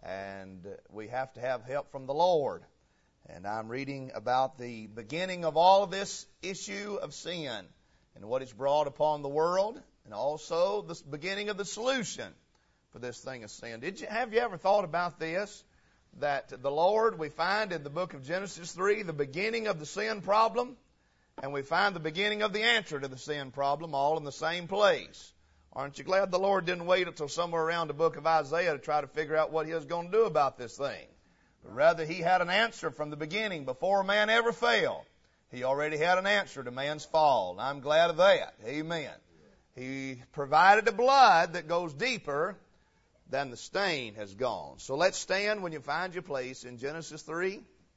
and we have to have help from the Lord. And I'm reading about the beginning of all of this issue of sin and what it's brought upon the world, and also the beginning of the solution for this thing of sin. Have you ever thought about this? That the Lord, we find in the book of Genesis 3, the beginning of the sin problem, and we find the beginning of the answer to the sin problem all in the same place. Aren't you glad the Lord didn't wait until somewhere around the book of Isaiah to try to figure out what He was going to do about this thing? But rather, He had an answer from the beginning. Before man ever fell, He already had an answer to man's fall. And I'm glad of that. Amen. He provided a blood that goes deeper than the stain has gone. So let's stand when you find your place in Genesis 3.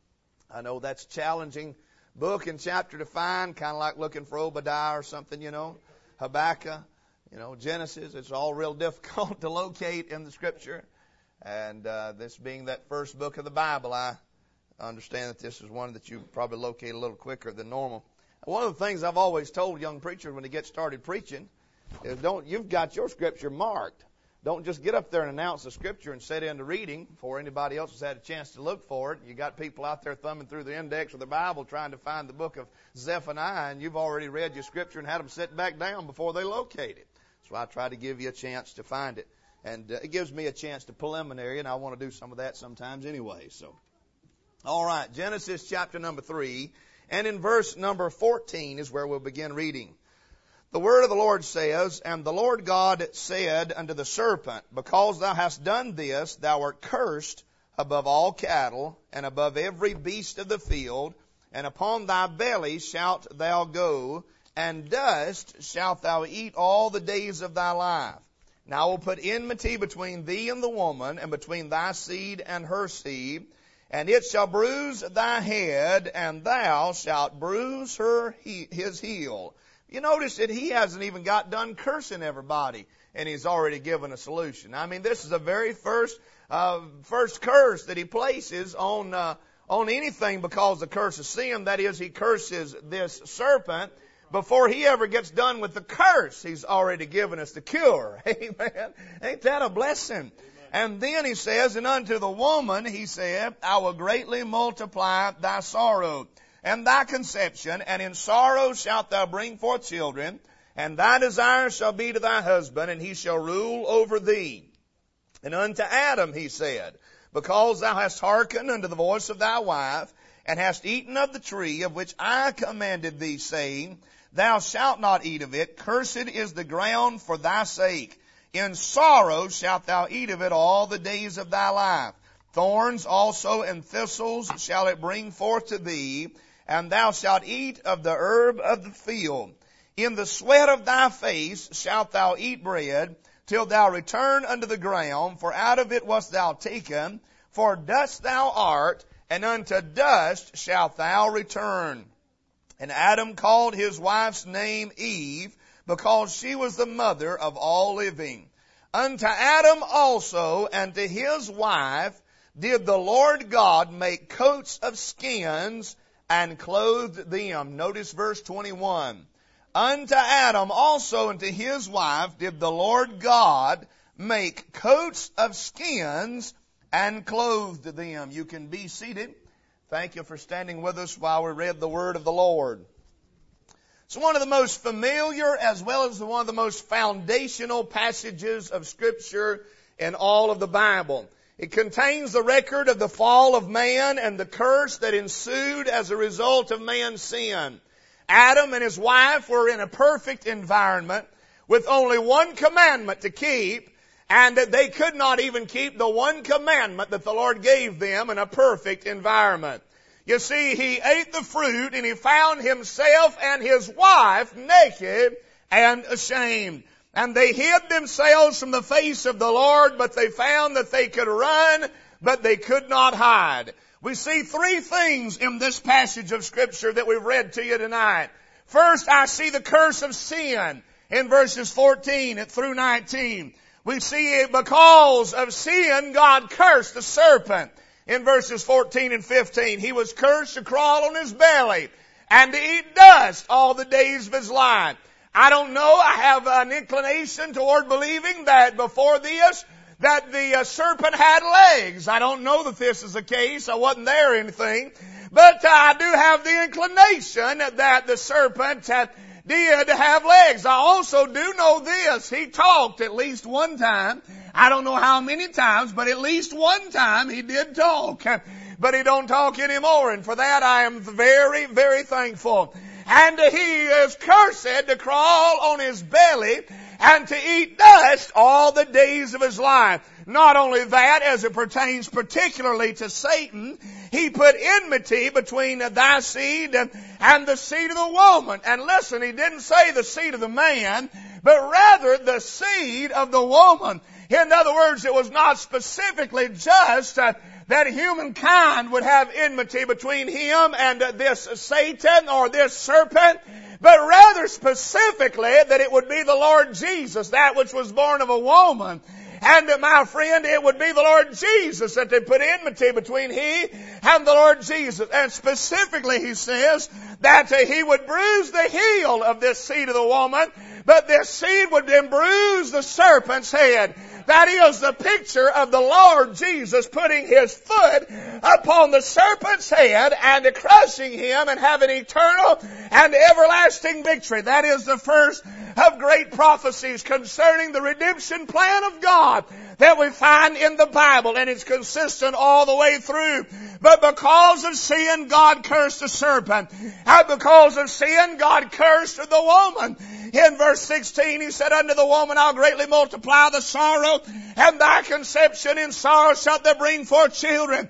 I know that's a challenging book and chapter to find, kind of like looking for Obadiah or something, Habakkuk, Genesis. It's all real difficult to locate in the Scripture. And this being that first book of the Bible, I understand that this is one that you probably locate a little quicker than normal. One of the things I've always told young preachers when they get started preaching is you've got your Scripture marked. Don't just get up there and announce the Scripture and set into reading before anybody else has had a chance to look for it. You got people out there thumbing through the index of the Bible trying to find the book of Zephaniah, and you've already read your Scripture and had them sit back down before they locate it. So I try to give you a chance to find it. And it gives me a chance to preliminary, and I want to do some of that sometimes anyway. So, all right, Genesis chapter number 3, and in verse number 14 is where we'll begin reading. The word of the Lord says, And the Lord God said unto the serpent, Because thou hast done this, thou art cursed above all cattle, and above every beast of the field, and upon thy belly shalt thou go, and dust shalt thou eat all the days of thy life. And I will put enmity between thee and the woman, and between thy seed and her seed, and it shall bruise thy head, and thou shalt bruise his heel. You notice that he hasn't even got done cursing everybody, and he's already given a solution. I mean, this is the very first curse that he places on anything because the curse of sin. That is, he curses this serpent. Before he ever gets done with the curse, he's already given us the cure. Amen. Ain't that a blessing? Amen. And then he says, And unto the woman, he said, I will greatly multiply thy sorrow and thy conception, and in sorrow shalt thou bring forth children, and thy desire shall be to thy husband, and he shall rule over thee. And unto Adam he said, Because thou hast hearkened unto the voice of thy wife, and hast eaten of the tree of which I commanded thee, saying, Thou shalt not eat of it, cursed is the ground for thy sake. In sorrow shalt thou eat of it all the days of thy life. Thorns also and thistles shall it bring forth to thee, and thou shalt eat of the herb of the field. In the sweat of thy face shalt thou eat bread, till thou return unto the ground, for out of it wast thou taken, for dust thou art, and unto dust shalt thou return. And Adam called his wife's name Eve, because she was the mother of all living. Unto Adam also and to his wife did the Lord God make coats of skins, and clothed them. Notice verse 21. Unto Adam also and to his wife did the Lord God make coats of skins, and clothed them. You can be seated. Thank you for standing with us while we read the word of the Lord. It's one of the most familiar as well as one of the most foundational passages of Scripture in all of the Bible. It contains the record of the fall of man and the curse that ensued as a result of man's sin. Adam and his wife were in a perfect environment with only one commandment to keep, and that they could not even keep the one commandment that the Lord gave them in a perfect environment. You see, he ate the fruit and he found himself and his wife naked and ashamed. And they hid themselves from the face of the Lord, but they found that they could run, but they could not hide. We see three things in this passage of Scripture that we've read to you tonight. First, I see the curse of sin in verses 14 through 19. We see it because of sin, God cursed the serpent. In verses 14 and 15, he was cursed to crawl on his belly and to eat dust all the days of his life. I don't know, I have an inclination toward believing that before this, that the serpent had legs. I don't know that this is the case. I wasn't there or anything. But I do have the inclination that the serpent did have legs. I also do know this. He talked at least one time. I don't know how many times, but at least one time he did talk. But he don't talk anymore. And for that I am very, very thankful. And he is cursed to crawl on his belly and to eat dust all the days of his life. Not only that, as it pertains particularly to Satan, he put enmity between thy seed and the seed of the woman. And listen, he didn't say the seed of the man, but rather the seed of the woman. In other words, it was not specifically just that humankind would have enmity between him and this Satan or this serpent, but rather specifically that it would be the Lord Jesus, that which was born of a woman. And my friend, it would be the Lord Jesus that they put enmity between he and the Lord Jesus. And specifically he says that he would bruise the heel of this seed of the woman, but this seed would then bruise the serpent's head. That is the picture of the Lord Jesus putting His foot upon the serpent's head and crushing him and having eternal and everlasting victory. That is the first of great prophecies concerning the redemption plan of God that we find in the Bible, and it's consistent all the way through. But because of sin, God cursed the serpent. And because of sin, God cursed the woman. In verse 16, He said, unto the woman, I'll greatly multiply the sorrow, and thy conception in sorrow shalt thou bring forth children.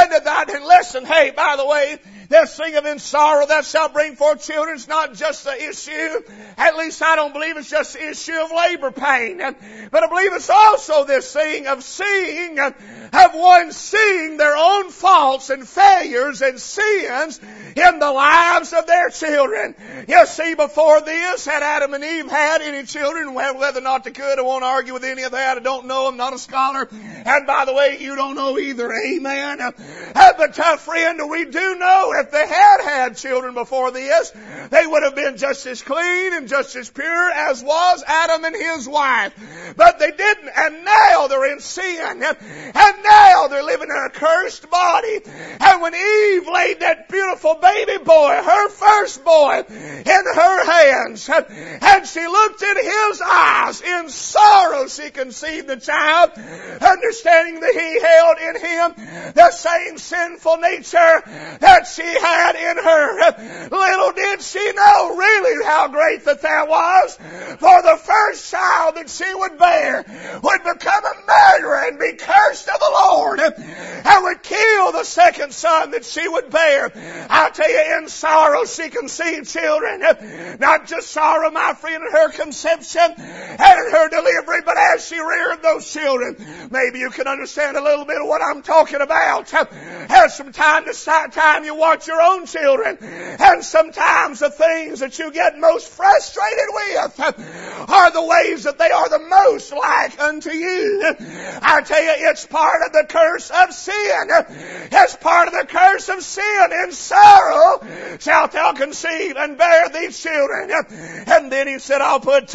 And listen, hey, by the way, this thing of in sorrow thou shalt bring forth children is not just the issue. At least I don't believe it's just the issue of labor pain. But I believe it's also this thing of seeing, of one seeing their own faults and failures and sins in the lives of their children. You see, before this, had Adam and Eve had any children? Well, whether or not they could, I won't argue with any of that. I don't know. I'm not a scholar. And by the way, you don't know either. Amen. But friend, we do know if they had children before this, they would have been just as clean and just as pure as was Adam and his wife. But they didn't. And now they're in sin. And now they're living in a cursed body. And when Eve laid that beautiful baby boy, her first boy, in her hands, and she looked in his eyes, in sorrow she conceived the child, understanding that he held in him the same sinful nature that she had in her. Little did she know really how great that was, for the first child that she would bear would become a murderer and be cursed of the Lord, and would kill the second son that she would bear. I'll tell you, in sorrow she conceived children. Not just sorrow, my friend, in her conception and in her delivery, but as she reared those children. Maybe you can understand a little bit of what I'm talking about. Have some time you watch your own children, and sometimes the things that you get most frustrated with are the ways that they are the most like unto you. I tell you, it's part of the curse of sin. It's part of the curse of sin. In sorrow shalt thou conceive and bear these children. And then He said, I'll put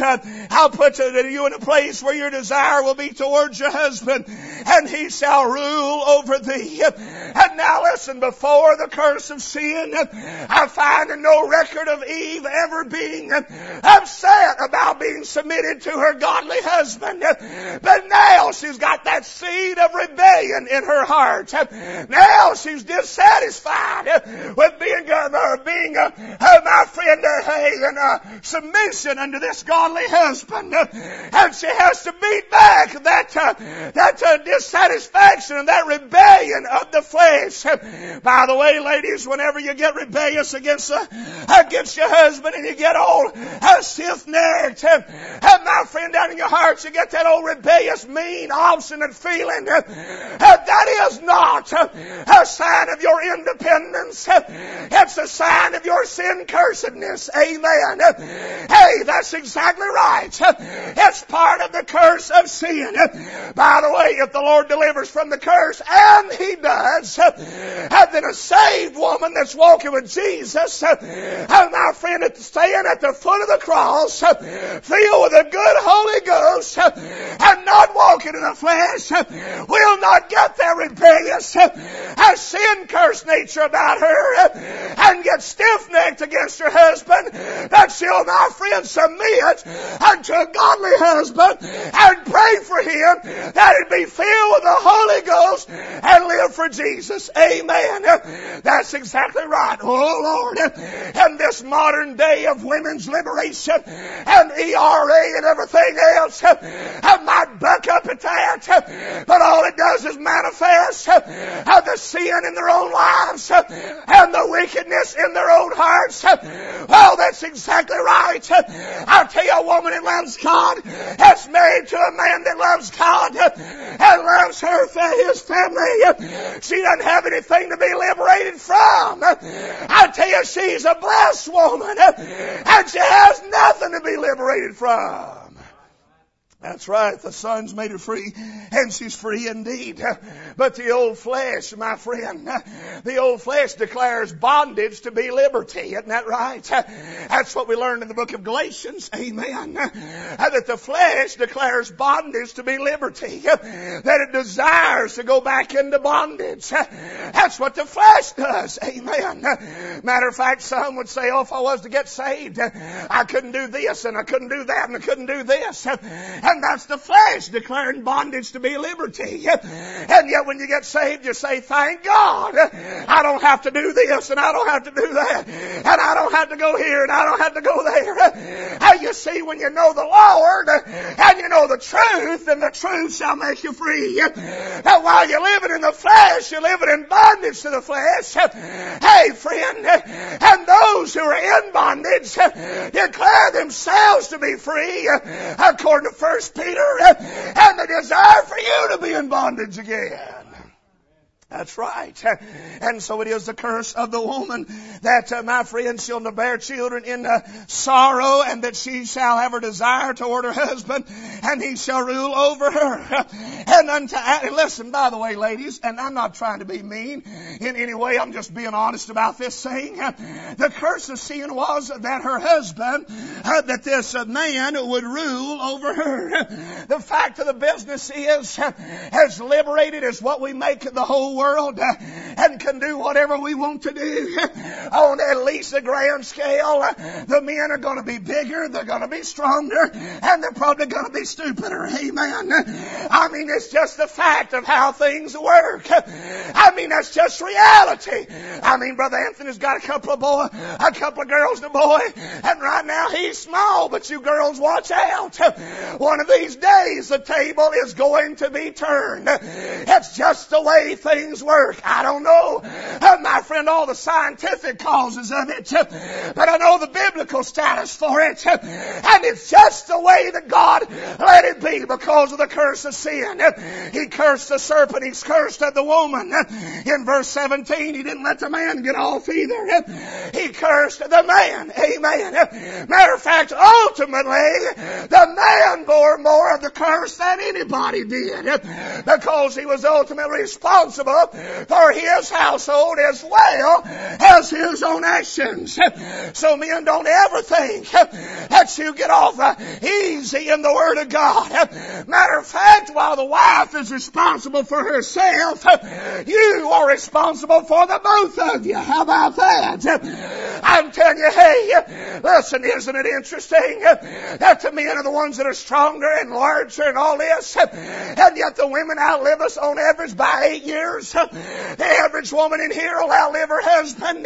you in a place where your desire will be towards your husband, and he shall rule over thee. And now listen, before the curse of sin, I find no record of Eve ever being upset about being submitted to her godly husband. But now she's got that seed of rebellion in her heart. Now she's dissatisfied with being my friend, in submission unto this godly husband. And she has to beat back that dissatisfaction and that rebellion of the flesh. By the way, ladies, whenever you get rebellious against your husband and you get all stiff-necked, and my friend, down in your heart you get that old rebellious, mean, obstinate feeling, that is not a sign of your independence. It's a sign of your sin-cursedness. Amen. Hey, that's exactly right. It's part of the curse of sin. By the way, if the Lord delivers from the curse, and He does, then a saved woman that's walking with Jesus, my friend, staying at the foot of the cross, filled with the good Holy Ghost, and not walking in the flesh will not get their rebellious, sin-cursed nature about her and get stiff-necked against her husband, that she'll, my friend, submit unto a godly husband and pray for him that it be filled with the Holy Ghost and live for Jesus. Amen. That's exactly right. Oh, Lord. In this modern day of women's liberation and ERA and everything else, I might buck up at that, but all it does is manifest the sin in their own lives and the wickedness in their own hearts. Well, that's exactly right. I'll tell you, a woman that loves God, that's married to a man that loves God and loves his family, she doesn't have anything to be liberated from. I tell you, she's a blessed woman, and she has nothing to be liberated from. That's right. The Son's made her free, and she's free indeed. But the old flesh, my friend, the old flesh declares bondage to be liberty. Isn't that right? That's what we learned in the book of Galatians. Amen. That the flesh declares bondage to be liberty. That it desires to go back into bondage. That's what the flesh does. Amen. Matter of fact, some would say, oh, if I was to get saved, I couldn't do this, and I couldn't do that, and I couldn't do this. And that's the flesh declaring bondage to be liberty. And yet when you get saved, you say, thank God, I don't have to do this, and I don't have to do that, and I don't have to go here, and I don't have to go there. And you see, when you know the Lord, and you know the truth, then the truth shall make you free. That while you're living in the flesh, you're living in bondage to the flesh. Hey, friend, and those who are in bondage declare themselves to be free, according to 1 Peter, and the desire for you to be in bondage again. That's right. And so it is the curse of the woman that, my friend, she'll bear children in sorrow, and that she shall have her desire toward her husband, and he shall rule over her. And listen, by the way, ladies, and I'm not trying to be mean in any way, I'm just being honest about this thing. The curse of sin was that her husband, that this man would rule over her. The fact of the business is, as liberated as what we make the whole world, and can do whatever we want to do on at least a grand scale, the men are going to be bigger, they're going to be stronger, and they're probably going to be stupider. Amen. I mean, it's just the fact of how things work. I mean, that's just reality. I mean, Brother Anthony's got a couple of girls and a boy, and right now he's small, but you girls watch out. One of these days the table is going to be turned. It's just the way things work. I don't know, my friend, all the scientific causes of it, but I know the biblical status for it, and it's just the way that God let it be because of the curse of sin. He cursed the serpent, He's cursed the woman. In verse 17, He didn't let the man get off either. He cursed the man. Amen. Matter of fact, ultimately, the man bore more of the curse than anybody did, because he was ultimately responsible for his household as well as his own actions. So men, don't ever think that you get off easy in the Word of God. Matter of fact, while the wife is responsible for herself, you are responsible for the both of you. How about that? I'm telling you, hey, listen, isn't it interesting that the men are the ones that are stronger and larger and all this, and yet the women outlive us on average by 8 years? The average woman in here will outlive her husband,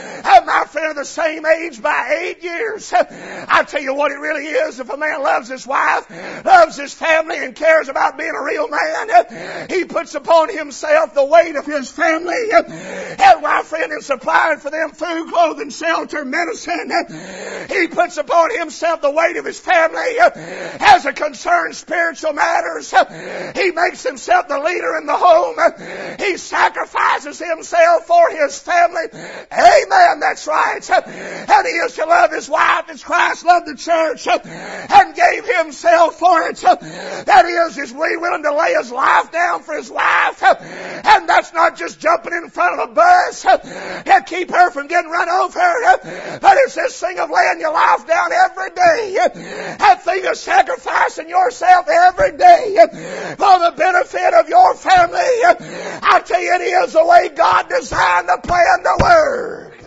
my friend, of the same age by 8 years. I tell you what it really is. If a man loves his wife, loves his family, and cares about being a real man, he puts upon himself the weight of his family, and my friend, in supplying for them food, clothing, shelter, medicine. He puts upon himself the weight of his family as it concerns spiritual matters. He makes himself the leader in the home. He sacrifices himself for his family. Amen. Amen. That's right. And he is to love his wife as Christ loved the church and gave himself for it. That is willing to lay his life down for his wife. And that's not just jumping in front of a bus and keep her from getting run over. But it's this thing of laying your life down every day. That thing of sacrificing yourself every day for the benefit of your family. I tell you, it is the way God designed the plan to work.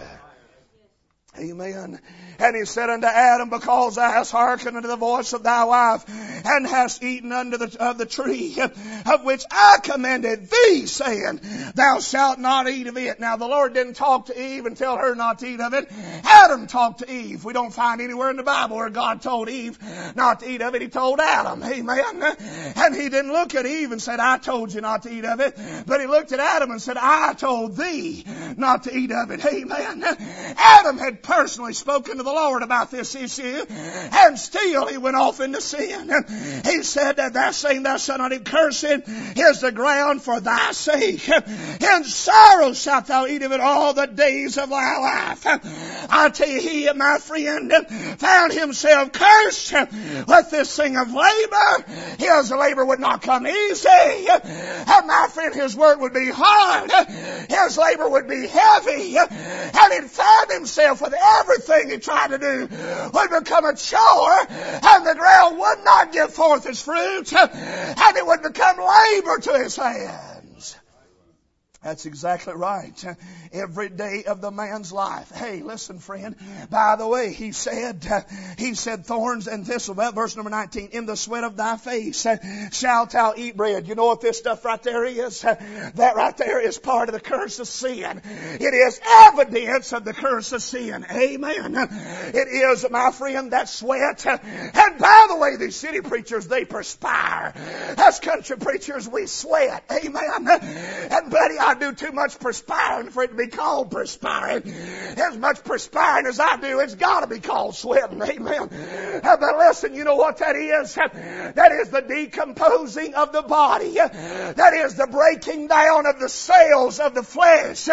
Amen. And he said unto Adam, because thou hast hearkened unto the voice of thy wife, and hast eaten of the tree of which I commanded thee, saying, thou shalt not eat of it. Now the Lord didn't talk to Eve and tell her not to eat of it. Adam talked to Eve. We don't find anywhere in the Bible where God told Eve not to eat of it. He told Adam. Amen. And he didn't look at Eve and said, I told you not to eat of it. But he looked at Adam and said, I told thee not to eat of it. Amen. Adam had personally spoken to the Lord about this issue, and still he went off into sin. He said that thou saying thou shalt not eat, cursed is the ground for thy sake. In sorrow shalt thou eat of it all the days of thy life. I tell you, he, my friend, found himself cursed with this thing of labor. His labor would not come easy. And my friend, his work would be hard. His labor would be heavy. And he'd find himself with everything he tried to do would become a chore, and the ground would not give forth its fruit, and it would become labor to his hands. That's exactly right. Every day of the man's life. Hey, listen, friend. By the way, he said thorns and thistles. Well, verse number 19, in the sweat of thy face shalt thou eat bread. You know what this stuff right there is? That right there is part of the curse of sin. It is evidence of the curse of sin. Amen. It is, my friend, that sweat. And by the way, these city preachers, they perspire. As country preachers, we sweat. Amen. And buddy, I do too much perspiring for it to be called perspiring. As much perspiring as I do, it's got to be called sweating. Amen. But listen, you know what that is? That is the decomposing of the body. That is the breaking down of the cells of the flesh.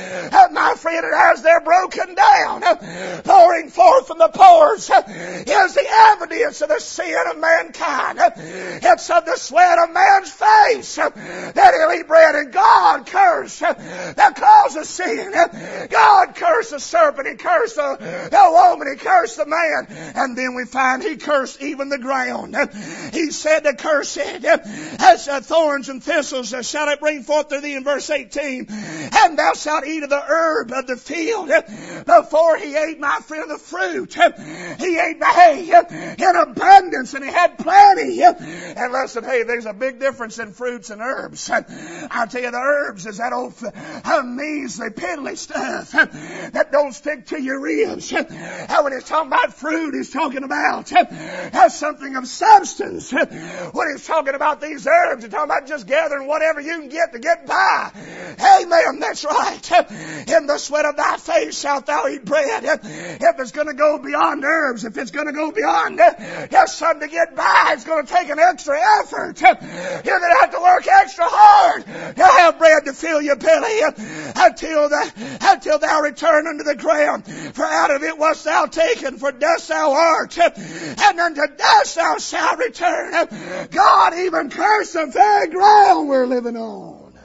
My friend, as they're broken down, pouring forth from the pores is the evidence of the sin of mankind. It's of the sweat of man's face that he'll eat bread, and God cursed that causes sin. God cursed the serpent. He cursed the woman. He cursed the man. And then we find he cursed even the ground. He said to curse it as thorns and thistles shall it bring forth to thee in verse 18. And thou shalt eat of the herb of the field. Before he ate, my friend, the fruit, he ate the hay in abundance, and he had plenty. And listen, hey, there's a big difference in fruits and herbs. I tell you, the herbs is that old measly, piddly stuff that don't stick to your ribs. And when he's talking about fruit, he's talking about has something of substance. When he's talking about these herbs, he's talking about just gathering whatever you can get to get by. Amen. That's right. In the sweat of thy face shalt thou eat bread. If it's going to go beyond herbs, if it's going to go beyond just something to get by, it's going to take an extra effort. You're going to have to work extra hard to have bread to fill your belly until thou return unto the ground. For out of it wast thou taken, for dust thou art, and unto dust thou shalt return. God even cursed the very ground we're living on.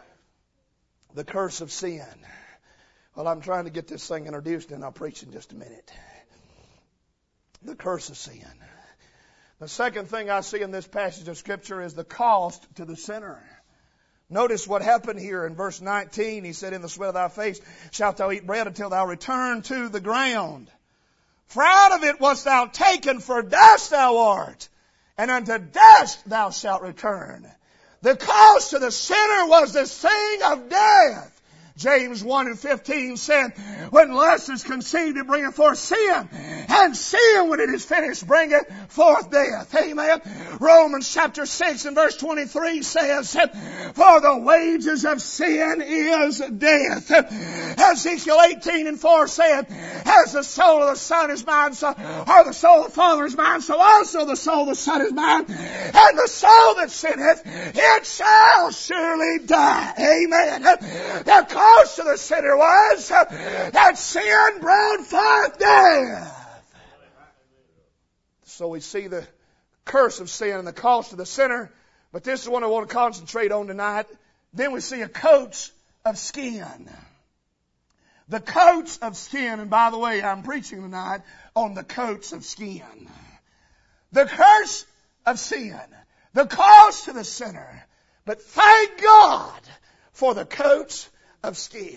The curse of sin. Well, I'm trying to get this thing introduced, and I'll preach in just a minute. The curse of sin. The second thing I see in this passage of Scripture is the cost to the sinner. Notice what happened here in verse 19. He said, in the sweat of thy face shalt thou eat bread until thou return to the ground. For out of it wast thou taken, for dust thou art, and unto dust thou shalt return. The cost to the sinner was the thing of death. James 1:15 said, when lust is conceived, it bringeth forth sin. And sin, when it is finished, bringeth forth death. Amen. Romans chapter 6 and verse 23 says, for the wages of sin is death. Ezekiel 18:4 said, as the soul of the Son is mine, so, or the soul of the Father is mine, so also the soul of the Son is mine. And the soul that sinneth, it shall surely die. Amen. The cost of the sinner was that sin brought forth death. So we see the curse of sin and the cost of the sinner, but this is what I want to concentrate on tonight. Then we see a coat of skin. The coats of skin, and by the way, I'm preaching tonight on the coats of skin. The curse of sin, the cost to the sinner, but thank God for the coats of skin.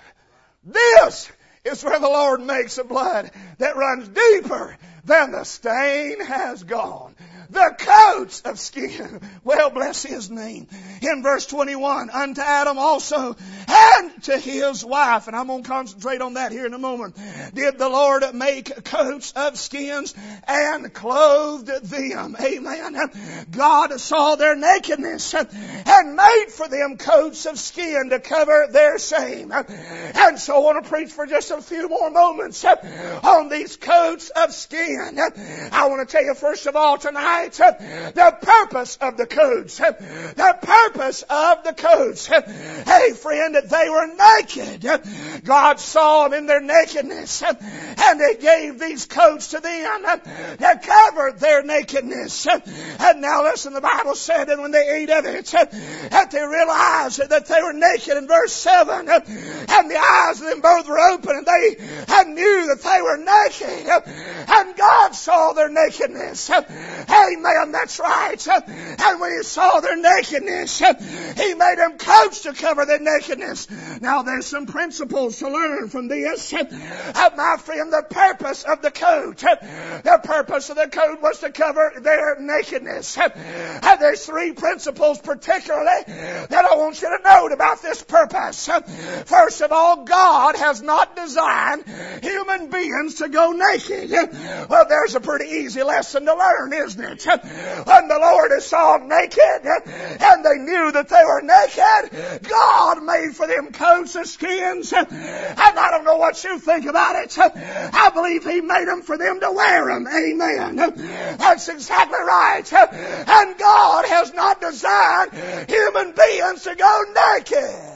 This is where the Lord makes a blood that runs deeper than the stain has gone. The coats of skin. Well, bless His name. In verse 21, unto Adam also and to his wife. And I'm going to concentrate on that here in a moment. Did the Lord make coats of skins and clothed them? Amen. God saw their nakedness and made for them coats of skin to cover their shame. And so I want to preach for just a few more moments on these coats of skin. I want to tell you first of all tonight the purpose of the coats. The purpose of the coats. Hey friend, they were naked. God saw them in their nakedness and He gave these coats to them that covered their nakedness. And now listen, the Bible said that when they ate of it, that they realized that they were naked in verse 7. And the eyes of them both were open and they knew that they were naked. And God saw their nakedness. Amen, that's right. And when He saw their nakedness, He made them coats to cover their nakedness. Now there's some principles to learn from this. My friend, the purpose of the coat. The purpose of the coat was to cover their nakedness. And there's three principles particularly that I want you to note about this purpose. First of all, God has not designed human beings to go naked. Well, there's a pretty easy lesson to learn, isn't it? When the Lord saw them naked and they knew that they were naked, God made for them coats of skins. And I don't know what you think about it. I believe He made them for them to wear them. Amen. That's exactly right. And God has not designed human beings to go naked.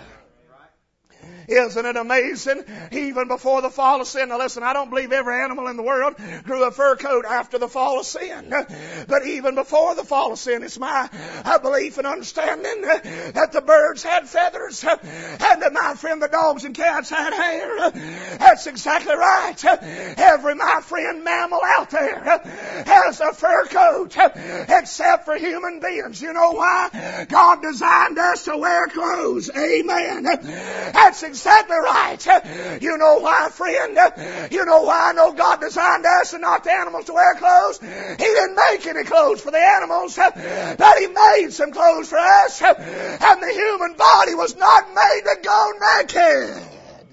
Isn't it amazing? Even before the fall of sin. Now listen, I don't believe every animal in the world grew a fur coat after the fall of sin. But even before the fall of sin, it's my belief and understanding that the birds had feathers and that, my friend, the dogs and cats had hair. That's exactly right. Every, my friend, mammal out there has a fur coat except for human beings. You know why? God designed us to wear clothes. Amen. That's exactly right. You know why, friend? You know why I know God designed us and not the animals to wear clothes? He didn't make any clothes for the animals, but He made some clothes for us. And the human body was not made to go naked.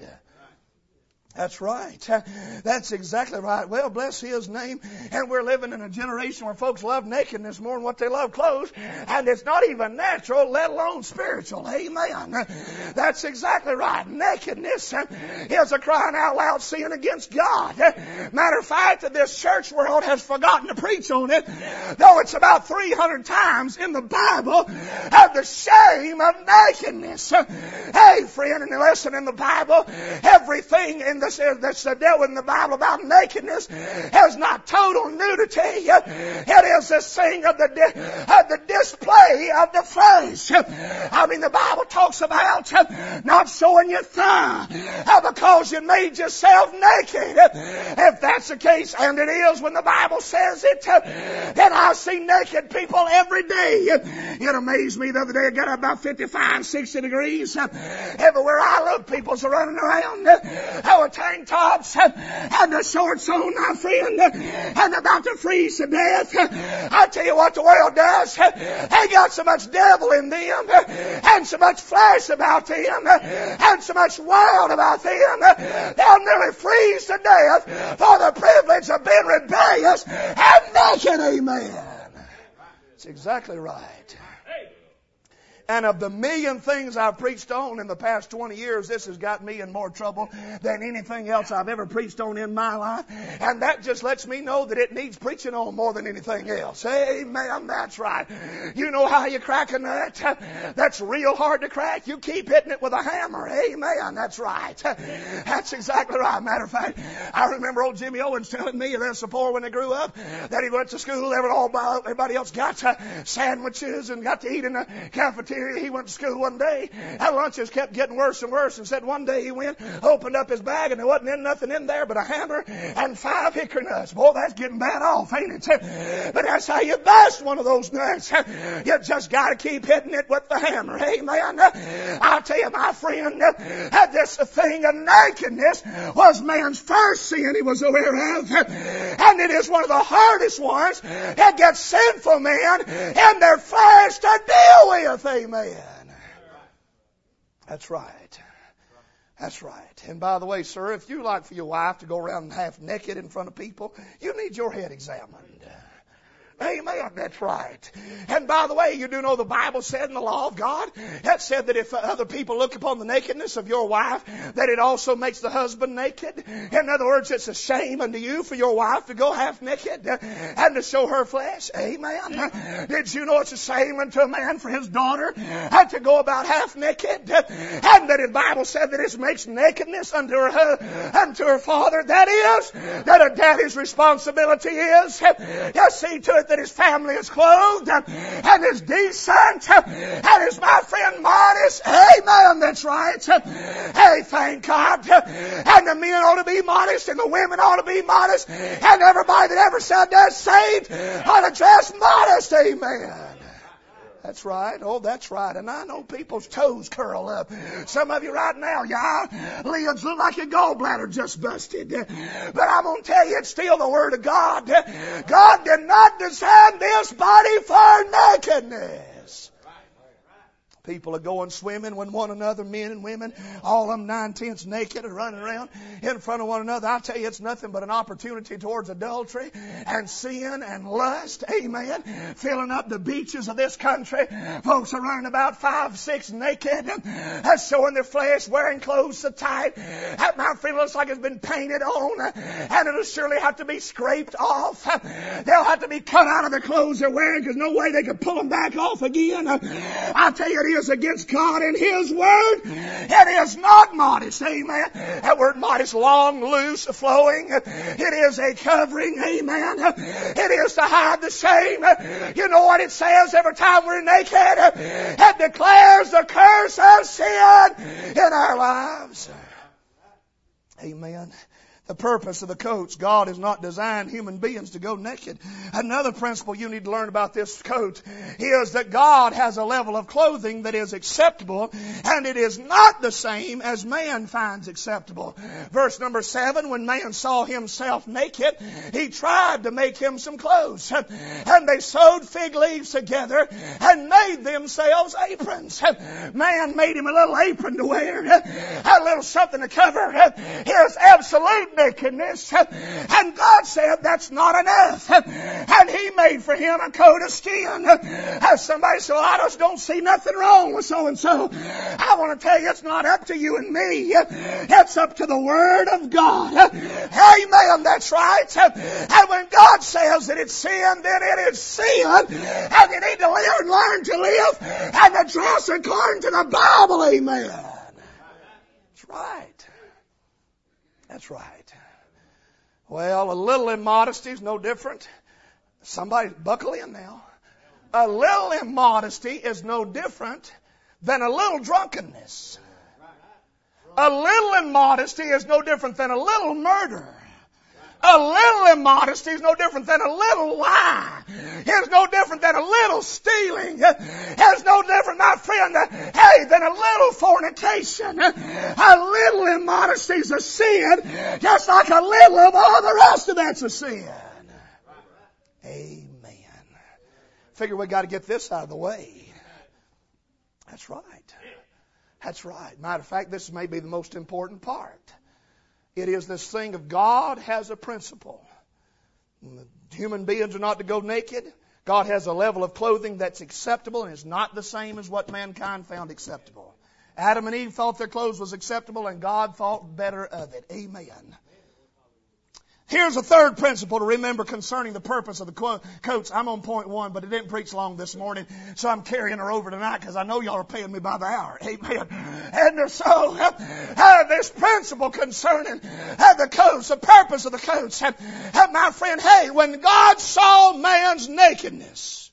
That's right. That's exactly right. Well, bless His name. And we're living in a generation where folks love nakedness more than what they love clothes. And it's not even natural, let alone spiritual. Amen. That's exactly right. Nakedness is a crying out loud sin against God. Matter of fact, this church world has forgotten to preach on it. Though it's about 300 times in the Bible of the shame of nakedness. Hey, friend, and listen, in the Bible, everything in the that's dealt with in the Bible about nakedness is not total nudity. It is this thing of the display of the flesh. I mean, the Bible talks about not showing your thigh because you made yourself naked. If that's the case, and it is when the Bible says it, then I see naked people every day. It amazed me the other day. It got about 55, 60 degrees. Everywhere I look, people's running around with tank tops and the shorts on, my friend, and about to freeze to death. I tell you what the world does. They got so much devil in them and so much flesh about them and so much world about them. They'll nearly freeze to death for the privilege of being rebellious and naked. Amen. That's exactly right. And of the million things I've preached on in the past 20 years, this has got me in more trouble than anything else I've ever preached on in my life. And that just lets me know that it needs preaching on more than anything else. Amen. That's right. You know how you crack a nut? That's real hard to crack. You keep hitting it with a hammer. Amen. That's right. That's exactly right. Matter of fact, I remember old Jimmy Owens telling me that support when they grew up that he went to school. Everybody else got sandwiches and got to eat in the cafeteria. He went to school one day, and lunches kept getting worse and worse, and said one day he went, opened up his bag, and there wasn't nothing in there but a hammer and 5 hickory nuts. Boy, that's getting bad off, ain't it? But that's how you bust one of those nuts. You just got to keep hitting it with the hammer. Amen. I'll tell you, my friend, that this thing of nakedness was man's first sin he was aware of, and it is one of the hardest ones that gets sinful men in their flesh to deal with. Amen. That's right. That's right. And by the way, sir, if you like for your wife to go around half naked in front of people, you need your head examined. Amen. That's right. And by the way, you do know the Bible said in the law of God, that said that if other people look upon the nakedness of your wife, that it also makes the husband naked. In other words, it's a shame unto you for your wife to go half naked and to show her flesh. Amen. Did you know it's a shame unto a man for his daughter to go about half naked? And that the Bible said that it makes nakedness unto her father. That is, that a daddy's responsibility is, you see to it that his family is clothed and is decent and is, my friend, modest. Amen. That's right. Hey, thank God. And the men ought to be modest and the women ought to be modest. And everybody that ever said they're saved ought to dress modest. Amen. That's right. Oh, that's right. And I know people's toes curl up. Some of you right now, y'all, lids look like your gallbladder just busted. But I'm going to tell you, it's still the Word of God. God did not design this body for nakedness. People are going swimming with one another, men and women, all of them 9/10 naked and running around in front of one another. I tell you, it's nothing but an opportunity towards adultery and sin and lust. Amen. Filling up the beaches of this country. Folks are running about 5, 6 naked, showing their flesh, wearing clothes so tight that my friend looks like it's been painted on, and it'll surely have to be scraped off. They'll have to be cut out of the clothes they're wearing because no way they can pull them back off again. I tell you, it is against God and His Word. It is not modest. Amen. That word modest, long, loose, flowing. It is a covering. Amen. It is to hide the shame. You know what it says every time we're naked? It declares the curse of sin in our lives. Amen. The purpose of the coats. God has not designed human beings to go naked. Another principle you need to learn about this coat is that God has a level of clothing that is acceptable, and it is not the same as man finds acceptable. Verse number 7, when man saw himself naked, he tried to make him some clothes. And they sewed fig leaves together and made themselves aprons. Man made him a little apron to wear, a little something to cover his absolute nakedness. And God said that's not enough. And He made for him a coat of skin. As somebody said, I just don't see nothing wrong with so and so. I want to tell you, it's not up to you and me. It's up to the Word of God. Amen. That's right. And when God says that it's sin, then it is sin. And you need to learn to live and to dress according to the Bible. Amen. That's right. That's right. Well, a little immodesty is no different. Somebody buckle in now. A little immodesty is no different than a little drunkenness. A little immodesty is no different than a little murder. A little immodesty is no different than a little lie. It's no different than a little stealing. It's no different, my friend, than a little fornication. A little immodesty is a sin, just like a little of all the rest of that's a sin. Amen. Figure we got to get this out of the way. That's right. That's right. Matter of fact, this may be the most important part. It is this thing of God has a principle. Human beings are not to go naked. God has a level of clothing that's acceptable and is not the same as what mankind found acceptable. Adam and Eve thought their clothes was acceptable and God thought better of it. Amen. Here's a third principle to remember concerning the purpose of the coats. I'm on point 1, but I didn't preach long this morning, so I'm carrying her over tonight because I know y'all are paying me by the hour. Amen. And so, this principle concerning the coats, the purpose of the coats. My friend, hey, when God saw man's nakedness,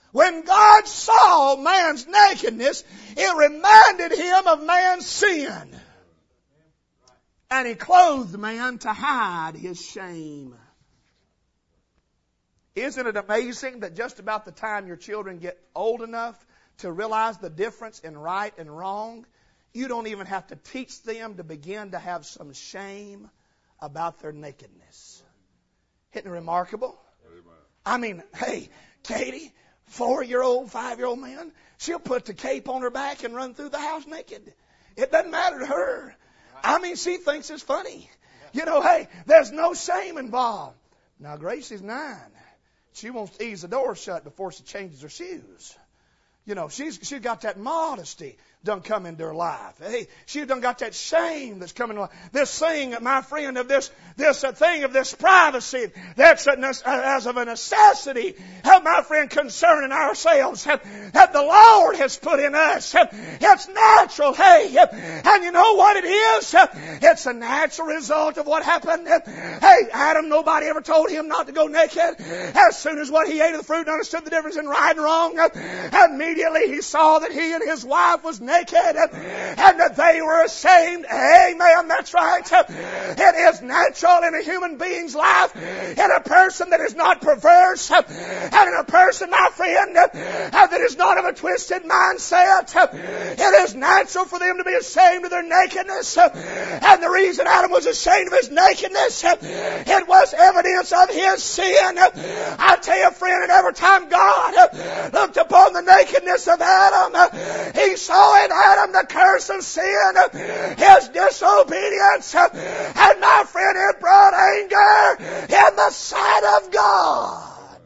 it reminded him of man's sin. And He clothed man to hide his shame. Isn't it amazing that just about the time your children get old enough to realize the difference in right and wrong, you don't even have to teach them to begin to have some shame about their nakedness? Isn't it remarkable? I mean, hey, Katie, 4-year-old, 5-year-old man, she'll put the cape on her back and run through the house naked. It doesn't matter to her. I mean, she thinks it's funny. You know, hey, there's no shame involved. Now, Gracie's 9. She wants to ease the door shut before she changes her shoes. You know, she's got that modesty done come into her life. Hey, she done got that shame that's coming along. This thing, my friend, of this thing of this privacy, that's as of a necessity, my friend, concerning ourselves, that the Lord has put in us. It's natural, hey, and you know what it is? It's a natural result of what happened. Hey, Adam, nobody ever told him not to go naked. As soon as he ate of the fruit and understood the difference in right and wrong, immediately he saw that he and his wife was naked and that they were ashamed. Amen. That's right. It is natural in a human being's life, in a person that is not perverse, and in a person, my friend, that is not of a twisted mindset. It is natural for them to be ashamed of their nakedness. And the reason Adam was ashamed of his nakedness, it was evidence of his sin. I tell you, friend, and every time God looked upon the nakedness of Adam, He saw in Adam the curse of sin, his disobedience, and my friend, it brought anger in the sight of God.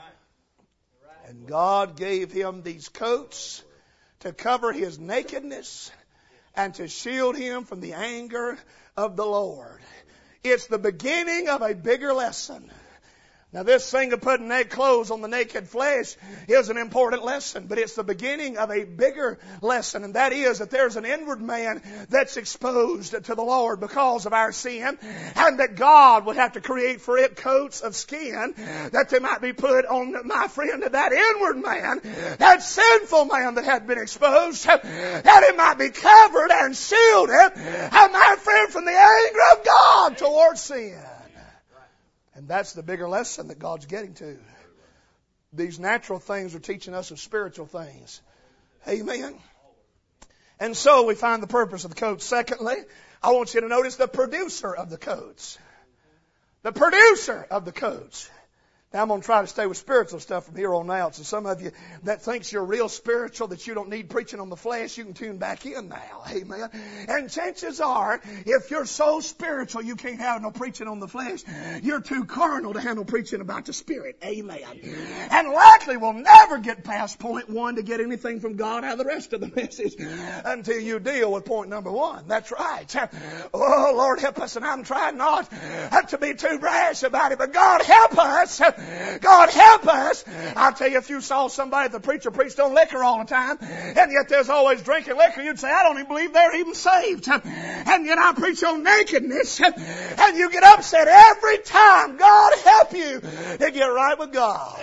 And God gave him these coats to cover his nakedness and to shield him from the anger of the Lord. It's the beginning of a bigger lesson. Now, this thing of putting clothes on the naked flesh is an important lesson, but it's the beginning of a bigger lesson, and that is that there's an inward man that's exposed to the Lord because of our sin, and that God would have to create for it coats of skin that they might be put on, my friend, that inward man, that sinful man that had been exposed, that it might be covered and shielded, and my friend, from the anger of God towards sin. And that's the bigger lesson that God's getting to. These natural things are teaching us of spiritual things. Amen. And so we find the purpose of the coats. Secondly, I want you to notice the producer of the coats. The producer of the coats. Now I'm going to try to stay with spiritual stuff from here on out. So some of you that thinks you're real spiritual, that you don't need preaching on the flesh, you can tune back in now. Amen. And chances are, if you're so spiritual you can't have no preaching on the flesh, you're too carnal to handle preaching about the Spirit. Amen. And likely will never get past point 1 to get anything from God out of the rest of the message until you deal with point number 1. That's right. Oh, Lord help us, and I'm trying not to be too brash about it, but God help us. God help us. I'll tell you, if you saw somebody, the preacher preached on liquor all the time, and yet there's always drinking liquor, you'd say, I don't even believe they're even saved. And yet I preach on nakedness, and you get upset every time. God help you to get right with God.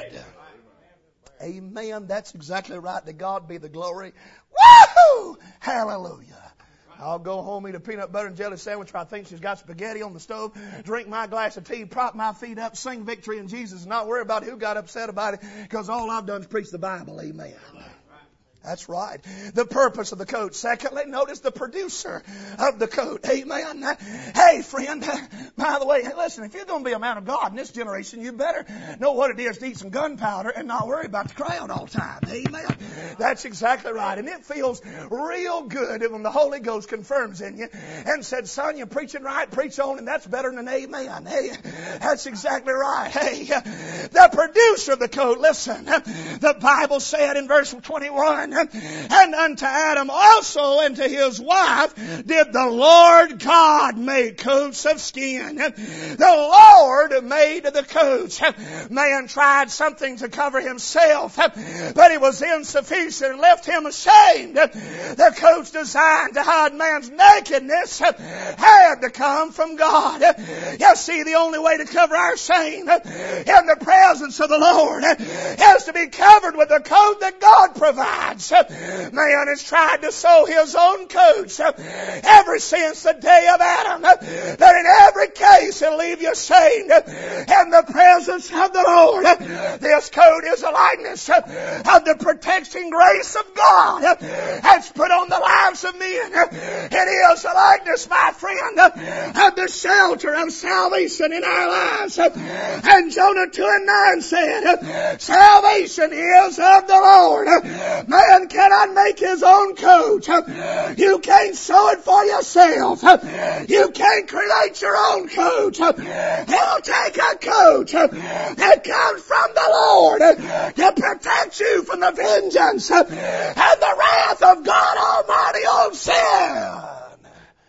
Amen. That's exactly right. To God be the glory. Woo! Hallelujah. I'll go home, eat a peanut butter and jelly sandwich where I think she's got spaghetti on the stove, drink my glass of tea, prop my feet up, sing victory in Jesus, and not worry about who got upset about it, because all I've done is preach the Bible. Amen. That's right. The purpose of the coat. Secondly, notice the producer of the coat. Amen. Hey, friend, by the way, listen, if you're going to be a man of God in this generation, you better know what it is to eat some gunpowder and not worry about the crowd all the time. Amen. That's exactly right. And it feels real good when the Holy Ghost confirms in you and said, son, you're preaching right, preach on, and that's better than an amen. Hey, that's exactly right. Hey, the producer of the coat, listen, the Bible said in verse 21, and unto Adam also and to his wife did the Lord God make coats of skin. The Lord made the coats. Man tried something to cover himself, but it was insufficient and left him ashamed. The coats designed to hide man's nakedness had to come from God. You see, the only way to cover our shame in the presence of the Lord is to be covered with the coat that God provides. Man has tried to sew his own coats ever since the day of Adam. But in every case, it'll leave you ashamed in the presence of the Lord. This coat is a likeness of the protecting grace of God that's put on the lives of men. It is a likeness, my friend, of the shelter of salvation in our lives. And Jonah 2:9 said, salvation is of the Lord. Man cannot make his own coat. You can't sew it for yourself. You can't create your own coat. He'll take a coat that comes from the Lord to protect you from the vengeance and the wrath of God Almighty on sin.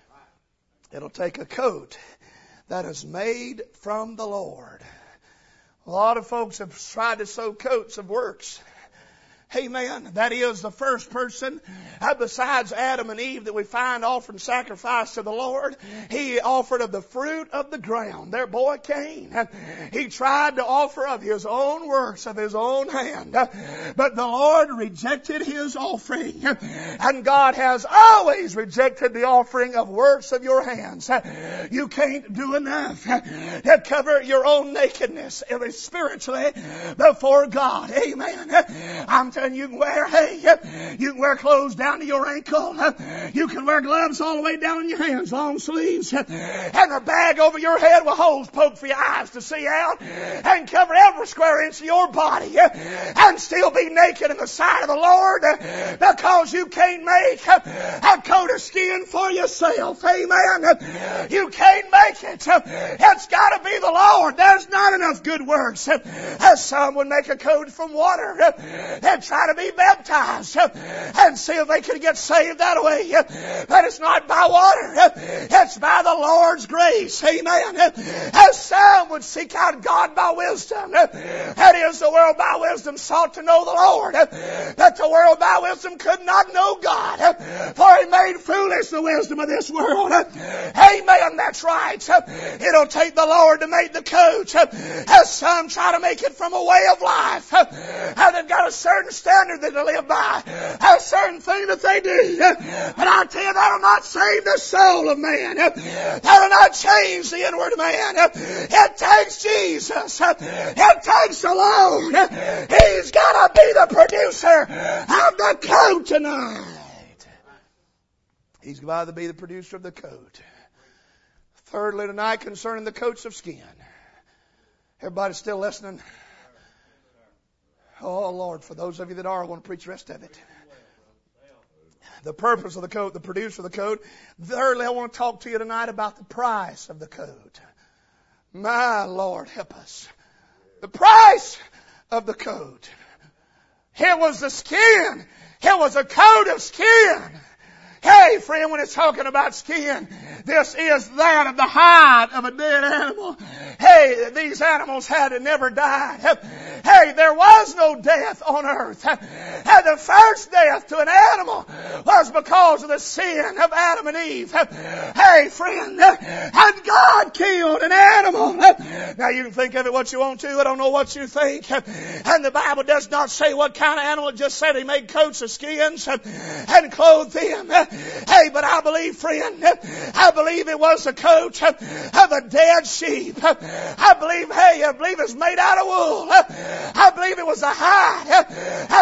It'll take a coat that is made from the Lord. A lot of folks have tried to sew coats of works. Amen. That is the first person besides Adam and Eve that we find offering sacrifice to the Lord. He offered of the fruit of the ground. Their boy Cain. He tried to offer of his own works of his own hand. But the Lord rejected his offering. And God has always rejected the offering of works of your hands. You can't do enough to cover your own nakedness spiritually before God. Amen. I'm telling you, you can wear clothes down to your ankle. You can wear gloves all the way down in your hands, long sleeves, and a bag over your head with holes poked for your eyes to see out, and cover every square inch of your body, and still be naked in the sight of the Lord because you can't make a coat of skin for yourself. Amen. You can't make it. It's got to be the Lord. There's not enough good works. As some would make a coat from water and try to be baptized and see if they could get saved that way. But it's not by water. It's by the Lord's grace. Amen. As some would seek out God by wisdom. That is, the world by wisdom sought to know the Lord. But the world by wisdom could not know God. For He made foolish the wisdom of this world. Amen. That's right. It'll take the Lord to make the coat. As some try to make it from a way of life. And they've got a certain standard that they live by. A certain thing that they do. But I tell you, that'll not save the soul of man. That'll not change the inward man. It takes Jesus. It takes the Lord. He's got to be the producer of the coat tonight. He's got to be the producer of the coat. Thirdly tonight, concerning the coats of skin. Everybody still listening? Oh, Lord, for those of you that are, I want to preach the rest of it. The purpose of the coat, the producer of the coat. Thirdly, I want to talk to you tonight about the price of the coat. My Lord, help us. The price of the coat. It was the skin. It was a coat of skin. Hey, friend, when it's talking about skin, this is that of the hide of a dead animal. Hey, these animals had never died. Hey, there was no death on earth. And the first death to an animal was because of the sin of Adam and Eve. Hey, friend, and God killed an animal. Now, you can think of it what you want to. I don't know what you think. And the Bible does not say what kind of animal. It just said He made coats of skins and clothed them. Hey, but I believe, friend, I believe it was a coat of a dead sheep. I believe it's made out of wool. I believe it was a hide. My friend,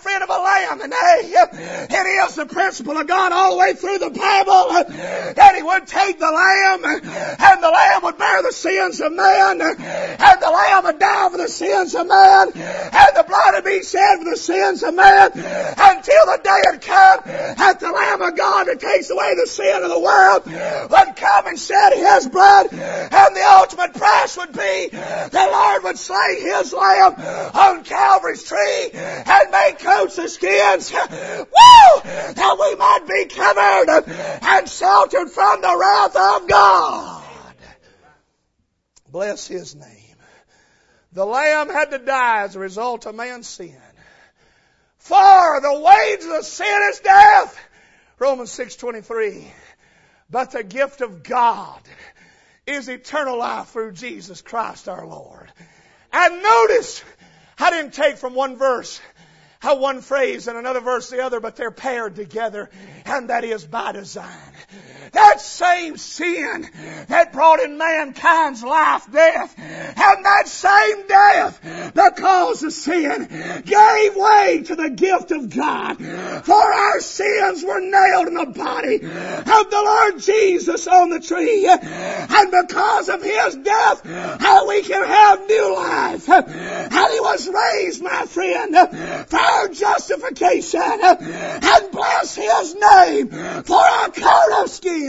friend, of a lamb. And it is the principle of God all the way through the Bible that He would take the lamb, and the lamb would bear the sins of man, and the lamb would die for the sins of man, and the blood would be shed for the sins of man, until the day had come that the Lamb of God that takes away the sin of the world would come and shed His blood, and the ultimate price would be the Lord would slay His lamb on Calvary's tree and make coats of skins, that we might be covered and sheltered from the wrath of God. Bless His name. The lamb had to die as a result of man's sin. For the wages of sin is death. Romans 6:23. But the gift of God is eternal life through Jesus Christ our Lord. And notice, I didn't take from one verse one phrase and another verse the other, but they're paired together, and that is by design. That same sin that brought in mankind's life, death, and that same death, because of sin, gave way to the gift of God. For our sins were nailed in the body of the Lord Jesus on the tree. And because of His death, we can have new life. And He was raised, my friend, for our justification. And bless His name for a coat of skin.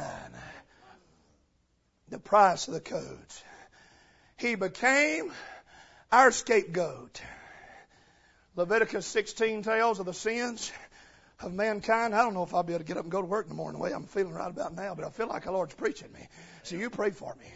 The price of the coat. He became our scapegoat. Leviticus 16 tells of the sins of mankind. I don't know if I'll be able to get up and go to work in the morning the way I'm feeling right about now, but I feel like the Lord's preaching me. So you pray for me.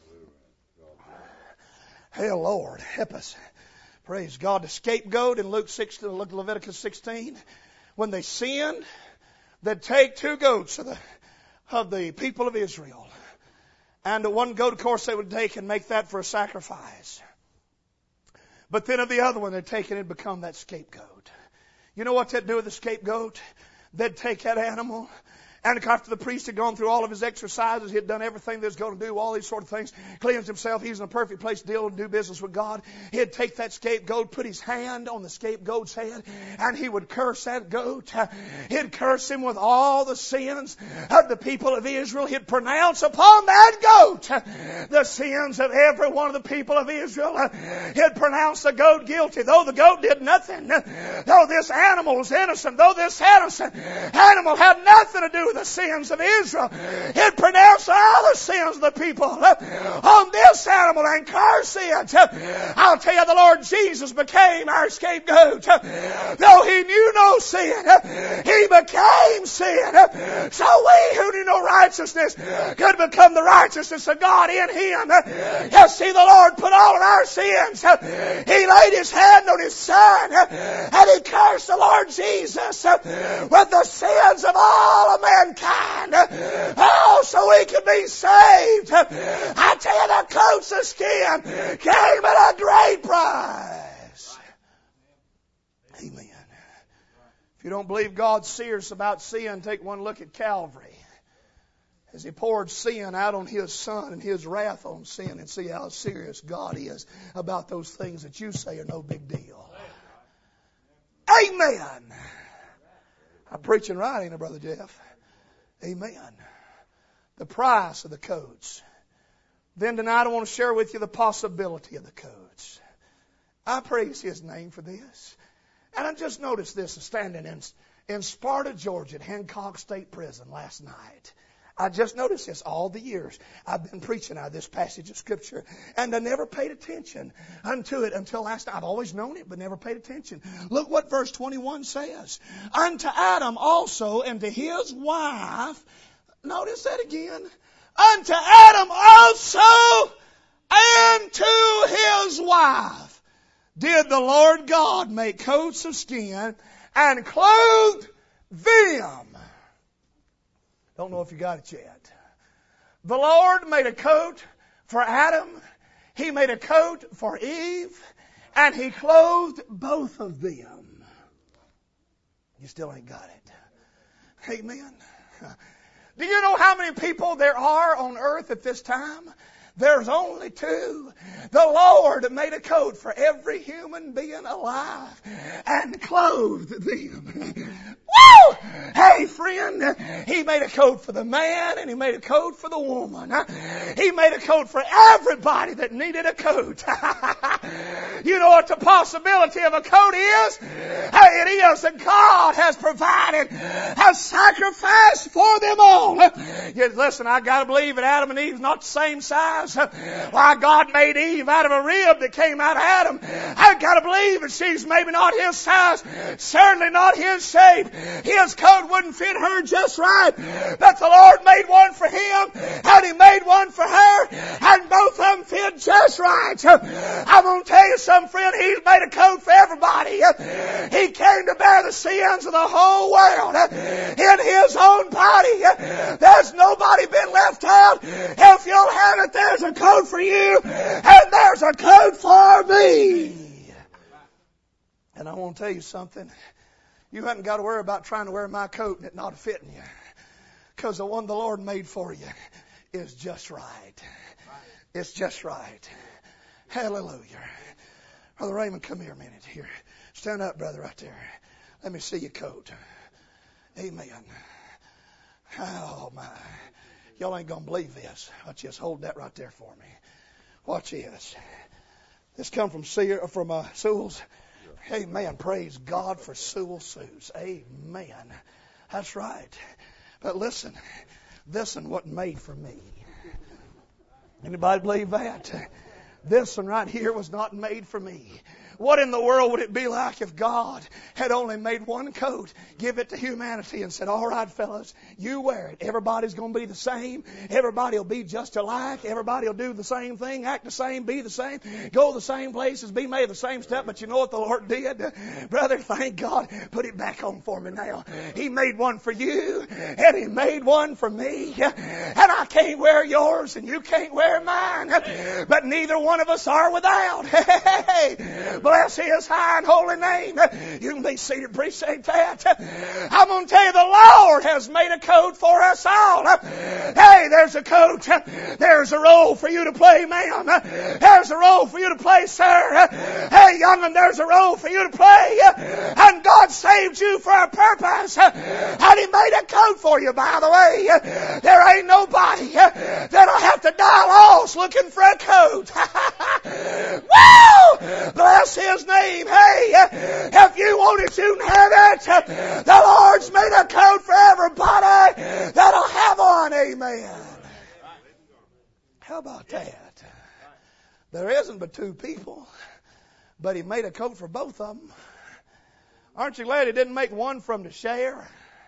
Hey, Lord, help us. Praise God. The scapegoat in Leviticus 16, when they sinned, they'd take two goats of the people of Israel. And the one goat, of course, they would take and make that for a sacrifice. But then of the other one, they'd take and it'd become that scapegoat. You know what they'd do with the scapegoat? They'd take that animal, and after the priest had gone through all of his exercises, he had done everything that he was going to do, all these sort of things, cleansed himself, he's in a perfect place to deal and do business with God. He'd take that scapegoat, put his hand on the scapegoat's head, and he would curse that goat. He'd curse him with all the sins of the people of Israel. He'd pronounce upon that goat the sins of every one of the people of Israel. He'd pronounce the goat guilty, though the goat did nothing. Though this animal was innocent, though this innocent animal had nothing to do with the sins of Israel, He'd pronounce all the sins of the people on this animal and curse it. I'll tell you, the Lord Jesus became our scapegoat. Though He knew no sin, He became sin. So we who knew no righteousness could become the righteousness of God in Him. You see, the Lord put all of our sins. He laid His hand on His Son, and He cursed the Lord Jesus with the sins of all of mankind. Oh, so we could be saved. I tell you, the coats of skin came at a great price. Amen. If you don't believe God's serious about sin, take one look at Calvary. As He poured sin out on His Son and His wrath on sin, and see how serious God is about those things that you say are no big deal. Amen. I'm preaching right, ain't I, Brother Jeff? Amen. The price of the coats. Then tonight I want to share with you the possibility of the coats. I praise His name for this. And I just noticed this standing in Sparta, Georgia at Hancock State Prison last night. I just noticed this all the years I've been preaching out of this passage of Scripture, and I never paid attention unto it until last night. I've always known it, but never paid attention. Look what verse 21 says. Unto Adam also and to his wife, notice that again. Unto Adam also and to his wife did the Lord God make coats of skin and clothed them. Don't know if you got it yet. The Lord made a coat for Adam. He made a coat for Eve. And He clothed both of them. You still ain't got it. Amen. Do you know how many people there are on earth at this time There's only two. The Lord made a coat for every human being alive and clothed them. Woo! Hey, friend, He made a coat for the man and He made a coat for the woman. He made a coat for everybody that needed a coat. You know what the possibility of a coat is? Hey, it is that God has provided a sacrifice for them all. Yet, listen, I gotta believe that Adam and Eve's not the same size. Why God made Eve out of a rib that came out of Adam. I gotta believe that she's maybe not his size, certainly not his shape. His coat wouldn't fit her just right. But the Lord made one for him, and He made one for her, and both of them fit just right. I'm going to tell you something, friend. He's made a coat for everybody. He came to bear the sins of the whole world in His own body. There's nobody been left out. If you'll have it, there's a coat for you, and there's a coat for me. And I want to tell you something. You haven't got to worry about trying to wear my coat and it not fitting you. Because the one the Lord made for you is just right. It's just right. Hallelujah. Brother Raymond, come here a minute. Here. Stand up, brother, right there. Let me see your coat. Amen. Oh, my. Y'all ain't going to believe this. Watch this. Hold that right there for me. Watch this. This come from Sewell's. Amen. Praise God for Sewell suits. Amen. That's right. But listen, this one wasn't made for me. Anybody believe that? This one right here was not made for me. What in the world would it be like if God had only made one coat, give it to humanity and said, all right, fellas, you wear it. Everybody's going to be the same. Everybody will be just alike. Everybody will do the same thing, act the same, be the same, go the same places, be made the same step. But you know what the Lord did? Brother, thank God. Put it back on for me now. He made one for you and He made one for me. And I can't wear yours and you can't wear mine. But neither one of us are without. Hey, bless His high and holy name. You can be seated. Appreciate that. I'm going to tell you, the Lord has made a coat for us all. Hey, there's a coat. There's a role for you to play, ma'am. There's a role for you to play, sir. Hey, young'un, there's a role for you to play. And God saved you for a purpose. And He made a coat for you, by the way. There ain't nobody that'll have to die lost looking for a coat. Woo! Bless His name. Hey, if you want it, you can have it. The Lord's made a coat for everybody that'll have one. Amen. How about that? There isn't but two people, but He made a coat for both of them. Aren't you glad He didn't make one from to share?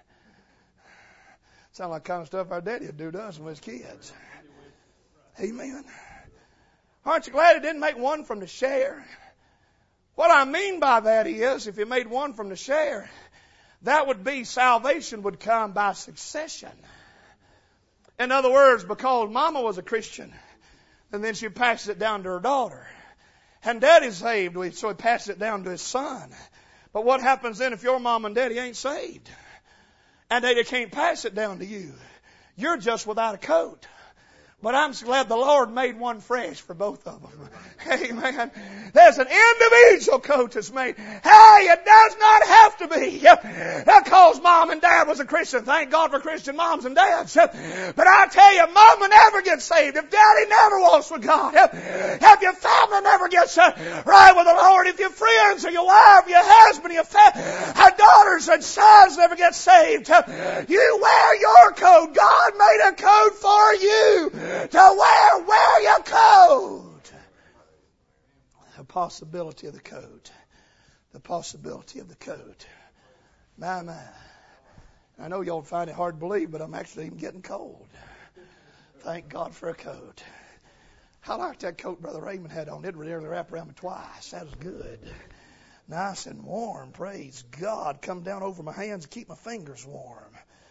Sound like kind of stuff our daddy would do to us when we was kids. Amen. Aren't you glad He didn't make one from to share? What I mean by that is, if He made one from the share, that would be salvation would come by succession. In other words, because Mama was a Christian, and then she passes it down to her daughter. And Daddy's saved, so He passes it down to his son. But what happens then if your mom and daddy ain't saved? And they can't pass it down to you. You're just without a coat. But I'm so glad the Lord made one fresh for both of them. Amen. There's an individual coat that's made. Hey, it does not have to be because Mom and Dad was a Christian. Thank God for Christian moms and dads. But I tell you, Mama never gets saved if Daddy never walks with God. If your family never gets right with the Lord, if your friends or your wife, your husband, your daughters and sons never get saved, you wear your coat. God made a coat for you. To wear your coat. The possibility of the coat. The possibility of the coat. My. I know y'all find it hard to believe, but I'm actually even getting cold. Thank God for a coat. I like that coat Brother Raymond had on. It nearly wrapped around me twice. That was good. Nice and warm. Praise God. Come down over my hands and keep my fingers warm.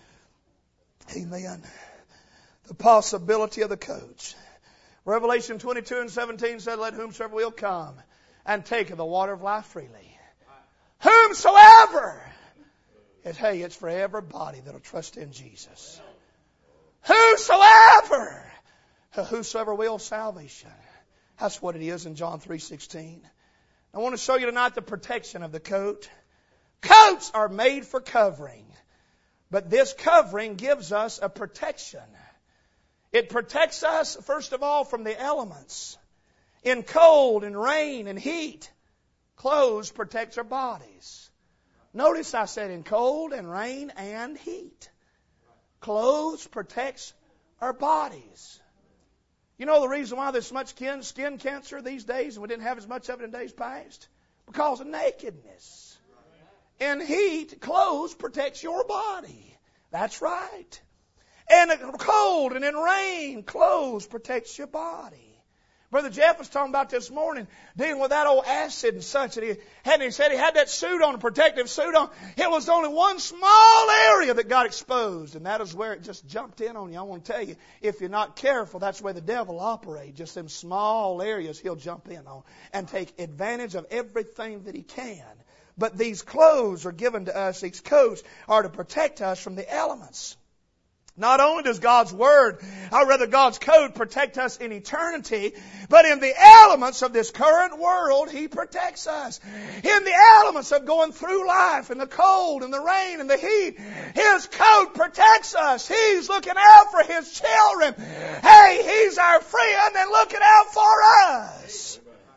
Amen. The possibility of the coats. Revelation 22:17 said, let whomsoever will come and take of the water of life freely. Whomsoever. It's for everybody that'll trust in Jesus. Whosoever. whosoever will salvation. That's what it is in John 3:16. I want to show you tonight the protection of the coat. Coats are made for covering, but this covering gives us a protection. It protects us, first of all, from the elements. In cold and rain and heat, clothes protect our bodies. Notice I said in cold and rain and heat. Clothes protects our bodies. You know the reason why there's so much skin cancer these days and we didn't have as much of it in days past? Because of nakedness. In heat, clothes protects your body. That's right. And in cold and in rain, clothes protects your body. Brother Jeff was talking about this morning, dealing with that old acid and such. And he said he had that suit on, a protective suit on. It was only one small area that got exposed, and that is where it just jumped in on you. I want to tell you, if you're not careful, that's where the devil operates. Just them small areas he'll jump in on and take advantage of everything that he can. But these clothes are given to us, these coats are to protect us from the elements. Not only does God's Word, or rather God's code, protect us in eternity, but in the elements of this current world, He protects us. In the elements of going through life, in the cold, and the rain, and the heat, His code protects us. He's looking out for His children. Hey, He's our friend and looking out for us.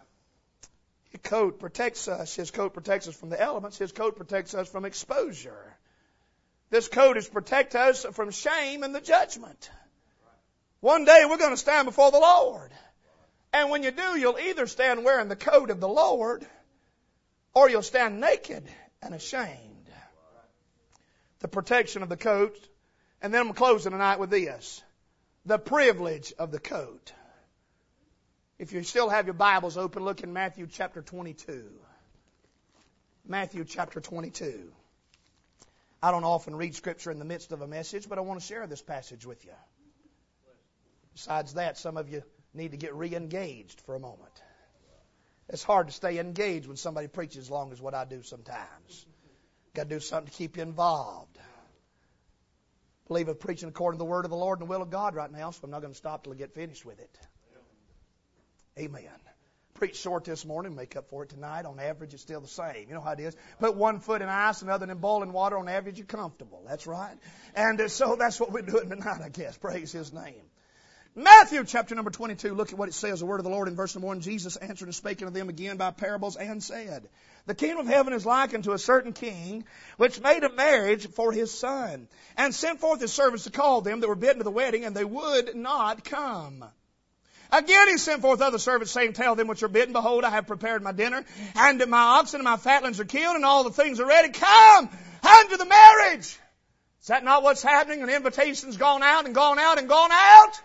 His code protects us. His code protects us from the elements. His code protects us from exposure. This coat is to protect us from shame and the judgment. One day we're going to stand before the Lord. And when you do, you'll either stand wearing the coat of the Lord or you'll stand naked and ashamed. The protection of the coat. And then I'm closing tonight with this. The privilege of the coat. If you still have your Bibles open, look in Matthew chapter 22. Matthew chapter 22. I don't often read Scripture in the midst of a message, but I want to share this passage with you. Besides that, some of you need to get re-engaged for a moment. It's hard to stay engaged when somebody preaches as long as what I do sometimes. Got to do something to keep you involved. I believe I'm preaching according to the Word of the Lord and the will of God right now, so I'm not going to stop till I get finished with it. Amen. Preach short this morning, make up for it tonight. On average, it's still the same. You know how it is. Put one foot in ice and other in boiling water. On average, you're comfortable. That's right. And so that's what we're doing tonight, I guess. Praise His name. Matthew chapter number 22. Look at what it says. The word of the Lord in verse number 1. Jesus answered and spake unto them again by parables and said, The kingdom of heaven is like unto a certain king, which made a marriage for his son, and sent forth his servants to call them that were bidden to the wedding, and they would not come. Again he sent forth other servants, saying, Tell them which are bidden, Behold, I have prepared my dinner, and my oxen and my fatlings are killed, and all the things are ready. Come unto the marriage. Is that not what's happening? An invitation's gone out and gone out and gone out.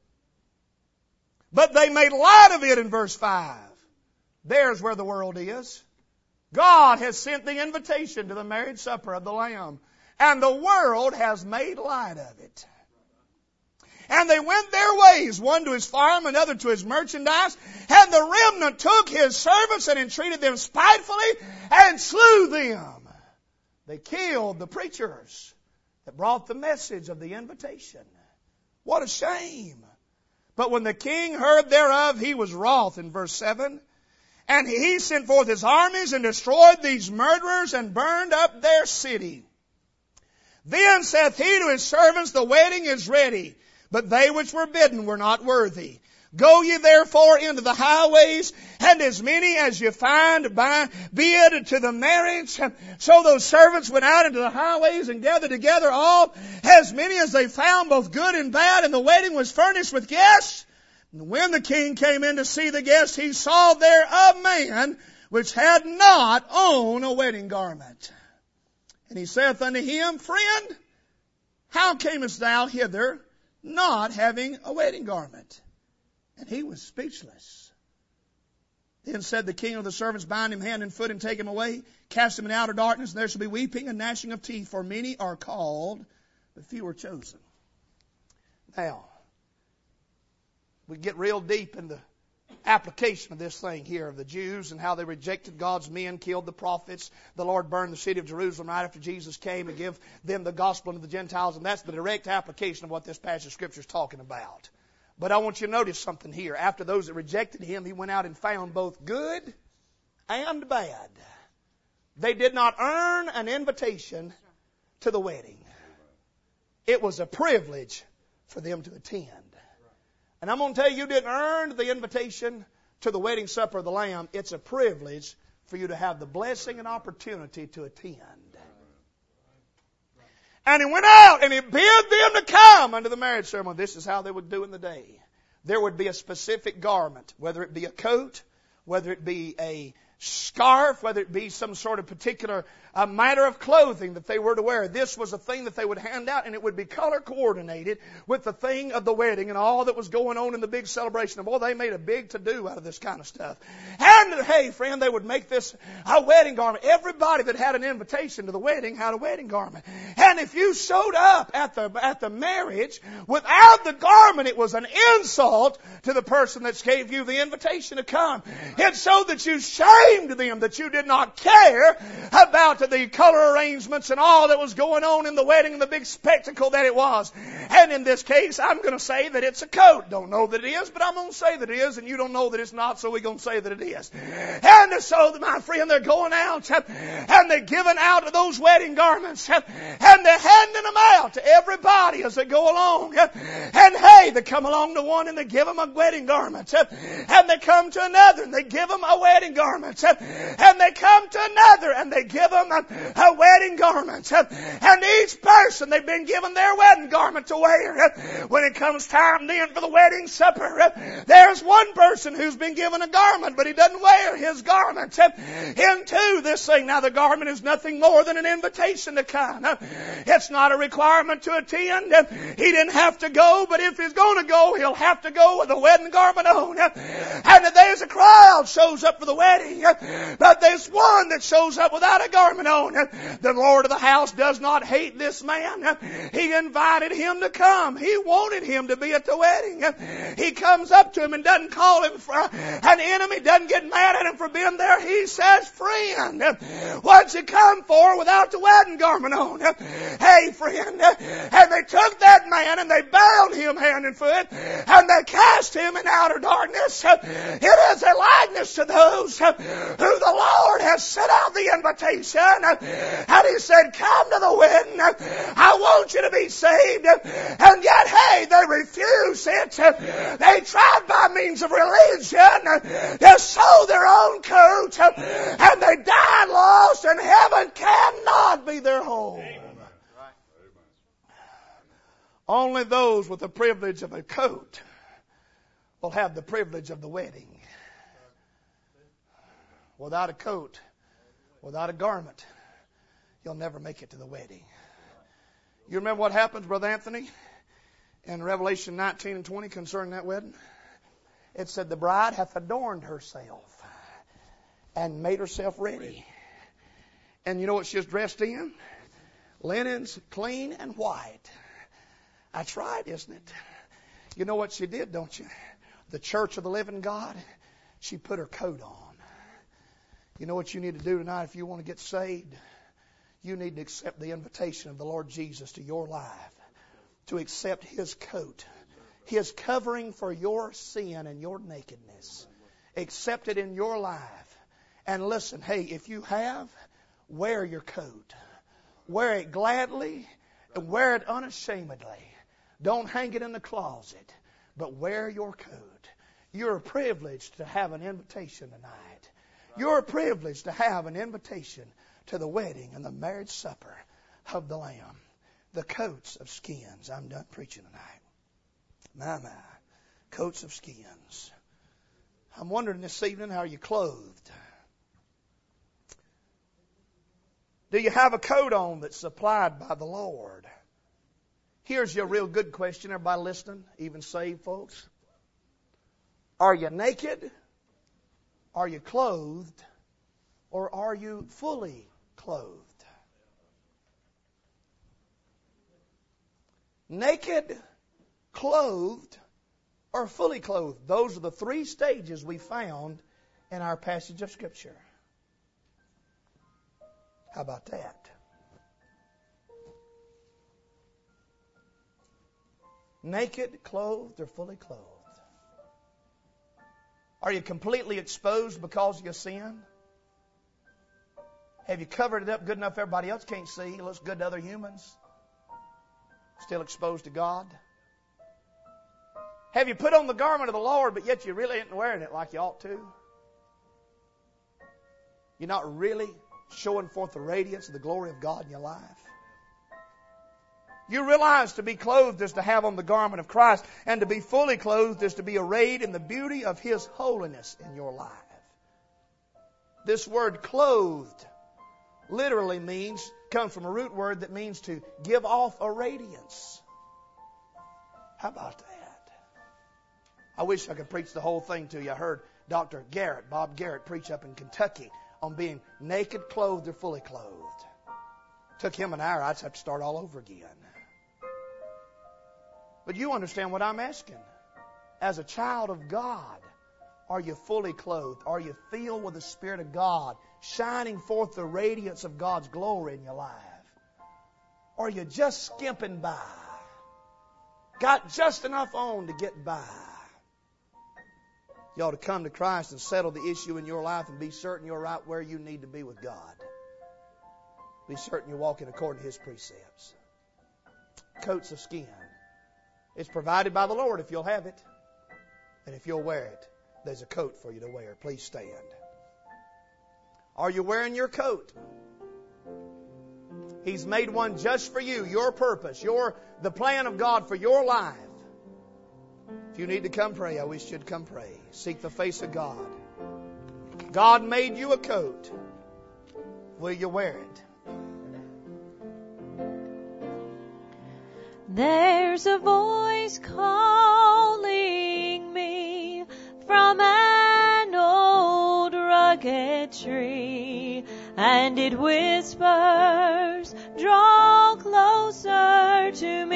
But they made light of it in verse 5. There's where the world is. God has sent the invitation to the marriage supper of the Lamb, and the world has made light of it. And they went their ways, one to his farm, another to his merchandise. And the remnant took his servants and entreated them spitefully and slew them. They killed the preachers that brought the message of the invitation. What a shame. But when the king heard thereof, he was wroth in verse 7. And he sent forth his armies and destroyed these murderers and burned up their city. Then saith he to his servants, The wedding is ready, but they which were bidden were not worthy. Go ye therefore into the highways, and as many as you find bid to the marriage. So those servants went out into the highways and gathered together all, as many as they found, both good and bad, and the wedding was furnished with guests. And when the king came in to see the guests, he saw there a man which had not on a wedding garment. And he saith unto him, Friend, how camest thou hither, not having a wedding garment? And he was speechless. Then said the king of the servants, Bind him hand and foot and take him away. Cast him in outer darkness, and there shall be weeping and gnashing of teeth, for many are called, but few are chosen. Now, we get real deep in the application of this thing here of the Jews and how they rejected God's men, killed the prophets. The Lord burned the city of Jerusalem right after Jesus came and give them the gospel unto the Gentiles. And that's the direct application of what this passage of Scripture is talking about. But I want you to notice something here. After those that rejected him, he went out and found both good and bad. They did not earn an invitation to the wedding. It was a privilege for them to attend. And I'm going to tell you, you didn't earn the invitation to the wedding supper of the Lamb. It's a privilege for you to have the blessing and opportunity to attend. And he went out and he bid them to come unto the marriage ceremony. This is how they would do in the day. There would be a specific garment, whether it be a coat, whether it be a scarf, whether it be some sort of particular matter of clothing that they were to wear. This was a thing that they would hand out, and it would be color coordinated with the thing of the wedding and all that was going on in the big celebration. And boy, they made a big to-do out of this kind of stuff. And hey, friend, they would make this a wedding garment. Everybody that had an invitation to the wedding had a wedding garment. And if you showed up at the marriage without the garment, it was an insult to the person that gave you the invitation to come. It showed that you shamed them, that you did not care about the color arrangements and all that was going on in the wedding and the big spectacle that it was. And in this case, I'm going to say that it's a coat. Don't know that it is, but I'm going to say that it is, and you don't know that it's not, so we're going to say that it is. And so, my friend, they're going out, and they're giving out those wedding garments, and they're handing them out to everybody as they go along. And hey, they come along to one and they give them a wedding garment, and they come to another and they give them a wedding garment, and they come to another and they give them a wedding garment. And each person, they've been given their wedding garment to wear. When it comes time then for the wedding supper, there's one person who's been given a garment, but he doesn't wear his garment into this thing. Now, the garment is nothing more than an invitation to come. It's not a requirement to attend. He didn't have to go, but if he's going to go, he'll have to go with a wedding garment on. And there's a crowd shows up for the wedding, but there's one that shows up without a garment on. The Lord of the house does not hate this man. He invited him to come. He wanted him to be at the wedding. He comes up to him and doesn't call him an enemy, doesn't get mad at him for being there. He says, friend, what'd you come for without the wedding garment on? Hey, friend. And they took that man and they bound him hand and foot and they cast him in outer darkness. It is a likeness to those who the Lord has sent out the invitation. And he said, come to the wedding. I want you to be saved. And yet, hey, they refuse it. They tried by means of religion to sow their own coat. And they died lost, and heaven cannot be their home. Only those with the privilege of a coat will have the privilege of the wedding. Without a coat, without a garment, you'll never make it to the wedding. You remember what happens, Brother Anthony, in Revelation 19 and 20 concerning that wedding? It said, the bride hath adorned herself and made herself ready. And you know what she was dressed in? Linens clean and white. That's right, isn't it? You know what she did, don't you? The church of the living God, she put her coat on. You know what you need to do tonight if you want to get saved? You need to accept the invitation of the Lord Jesus to your life, to accept His coat, His covering for your sin and your nakedness. Accept it in your life. And listen, hey, if you have, wear your coat. Wear it gladly and wear it unashamedly. Don't hang it in the closet, but wear your coat. You're privileged to have an invitation tonight. You're privileged to have an invitation to the wedding and the marriage supper of the Lamb. The coats of skins. I'm done preaching tonight. My. Coats of skins. I'm wondering this evening, how are you clothed? Do you have a coat on that's supplied by the Lord? Here's your real good question, everybody listening, even saved folks. Are you naked? Are you clothed? Or are you fully clothed? Naked, clothed, or fully clothed. Those are the three stages we found in our passage of Scripture. How about that? naked, clothed, or fully clothed? Are you completely exposed because of your sin? Have you covered it up good enough everybody else can't see? It looks good to other humans. Still exposed to God? Have you put on the garment of the Lord, but yet you really ain't wearing it like you ought to? You're not really showing forth the radiance of the glory of God in your life? You realize to be clothed is to have on the garment of Christ, and to be fully clothed is to be arrayed in the beauty of His holiness in your life. This word clothed literally comes from a root word that means to give off a radiance. How about that? I wish I could preach the whole thing to you. I heard Dr. Bob Garrett, preach up in Kentucky on being naked, clothed, or fully clothed. Took him an hour. I'd have to start all over again. But you understand what I'm asking. As a child of God, are you fully clothed? Are you filled with the Spirit of God, shining forth the radiance of God's glory in your life? Or are you just skimping by? Got just enough on to get by? You ought to come to Christ and settle the issue in your life and be certain you're right where you need to be with God. Be certain you're walking according to His precepts. Coats of skin. It's provided by the Lord if you'll have it. And if you'll wear it, there's a coat for you to wear. Please stand. Are you wearing your coat? He's made one just for you, your purpose, the plan of God for your life. If you need to come pray, I wish you'd come pray. Seek the face of God. God made you a coat. Will you wear it? There's a voice calling me from an old rugged tree, and it whispers, draw closer to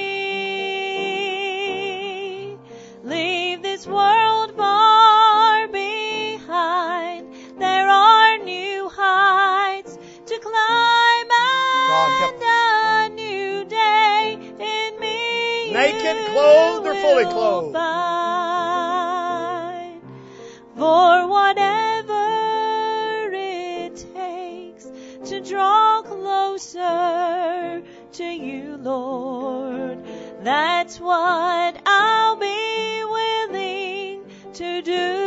me. Leave this world far behind. There are new heights to climb and a new day in me. Naked, clothed, or fully clothed? Find. For whatever it takes to draw closer to you, Lord, that's what I'll be willing to do.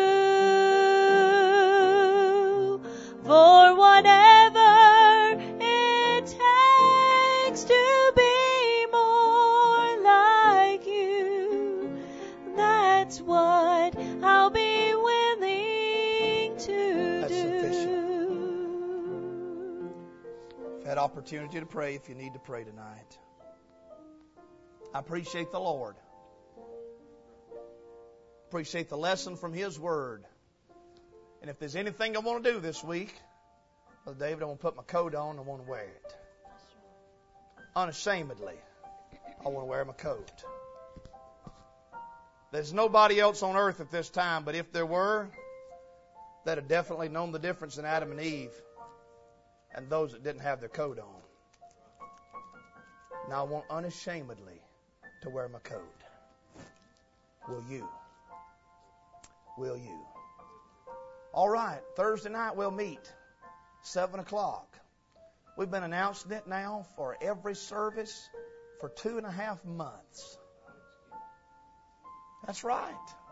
For whatever it takes to be more like you, that's what I'll be willing to That's do. sufficient. I've had opportunity to pray if you need to pray tonight. I appreciate the Lord. Appreciate the lesson from His Word. And if there's anything I want to do this week, Brother David, I want to put my coat on and I want to wear it. Unashamedly, I want to wear my coat. There's nobody else on earth at this time, but if there were, they'd have definitely known the difference in Adam and Eve and those that didn't have their coat on. Now I want unashamedly to wear my coat. Will you? Will you? All right, Thursday night we'll meet, 7 o'clock. We've been announcing it now for every service for 2.5 months. That's right.